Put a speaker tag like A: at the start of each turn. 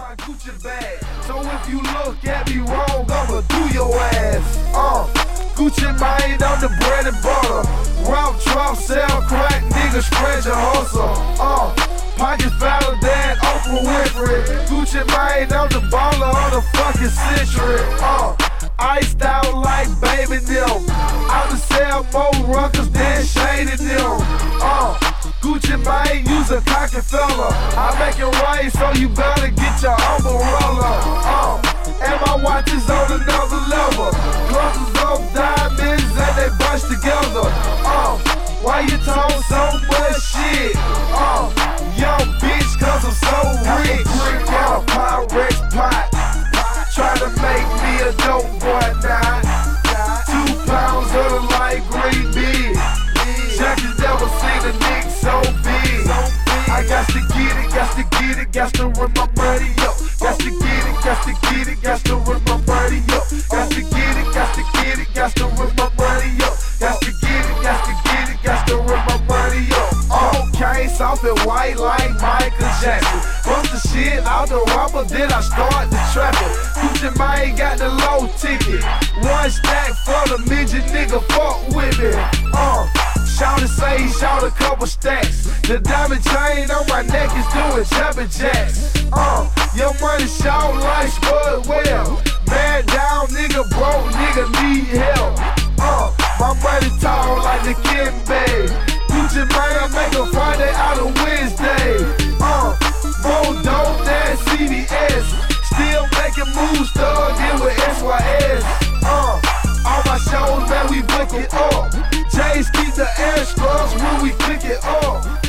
A: my Gucci bag. So if you look at me wrong, I'ma do your ass. Gucci mine on the bread and butter. Route, trap, sell crack, nigga spread your hustle. Pockets fatter than Oprah Winfrey. Gucci mine on the baller on the fucking century. Iced out like baby them. Out to sell more ruckers than Shady them. Gucci mine use a cocky fella. I make it rain, so you better get your umbrella. And my watch is on another level. Clusters of diamonds and they bunch together. Why you talk so much shit? Young bitch, cause I'm so rich. Pyrex pot. Try to make me a dope boy now. 2 pounds of the light green beer. Jack has never seen a nigga so big. I got to get it, got to get it, got to run my money up. Got to get it, got to get it, got to run my money up. Got to get it, got to get it, got to run my money up. Got to get it, got to get it, got to run my money up. Okay, soft and white like Michael Jackson. Bust the shit out the rubber, then I start the trapping. Gucci mine got the low ticket. 1 stack for the midget nigga, fuck with me. Shout to say he shout a couple stacks. The diamond chain on my neck is doing jumping jacks. Your money shout like Spud Well. Man down, nigga broke, nigga need help. My money tall like the Kimbe. Gucci mine, I make a Friday out of Wednesday. More dope than CVS. Still making moves, thuggin' with SYS. All my shows, man, we book it up. J's keep the extras when we pick it up.